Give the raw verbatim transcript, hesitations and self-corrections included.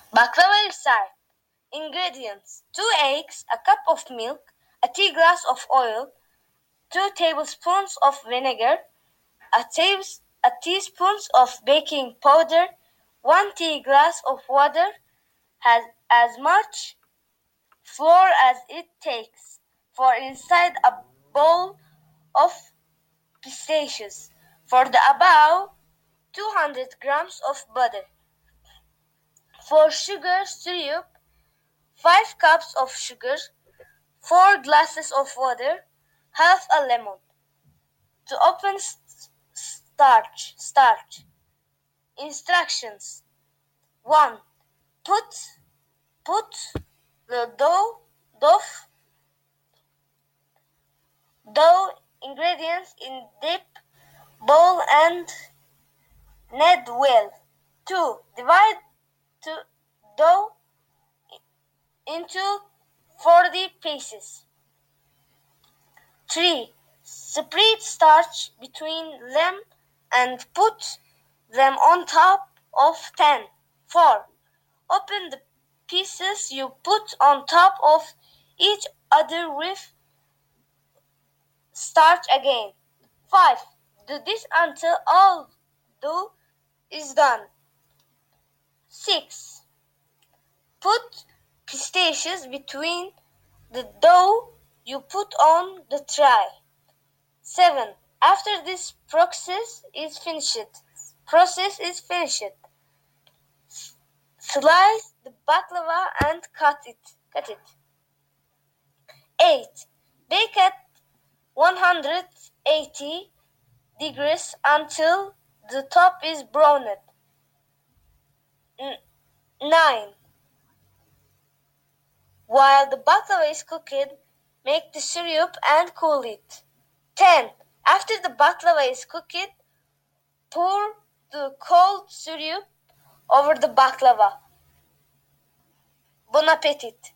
Baklava recipe. Ingredients: two eggs, a cup of milk, a tea glass of oil, two tablespoons of vinegar, a, tabs- a teaspoon of baking powder, one tea glass of water, has as much flour as it takes. For inside a bowl of pistachios. For the above, two hundred grams of butter. For sugar syrup, five cups of sugar, four glasses of water, half a lemon. To open st- starch, starch. Instructions. one. Put, put the dough, dough, dough ingredients in deep bowl and knead well. two. Divide to dough into forty pieces. three. Spread starch between them and put them on top of pan. four. Open the pieces you put on top of each other with starch again. five. Do this until all dough is done. six. Put pistachios between the dough you put on the tray. seven. After this process is finished, process is finished, slice the baklava and cut it. Cut it. eight. Bake at one hundred eighty degrees until the top is browned. nine. While the baklava is cooked, make the syrup and cool it. ten. After the baklava is cooked, pour the cold syrup over the baklava. Bon appetit!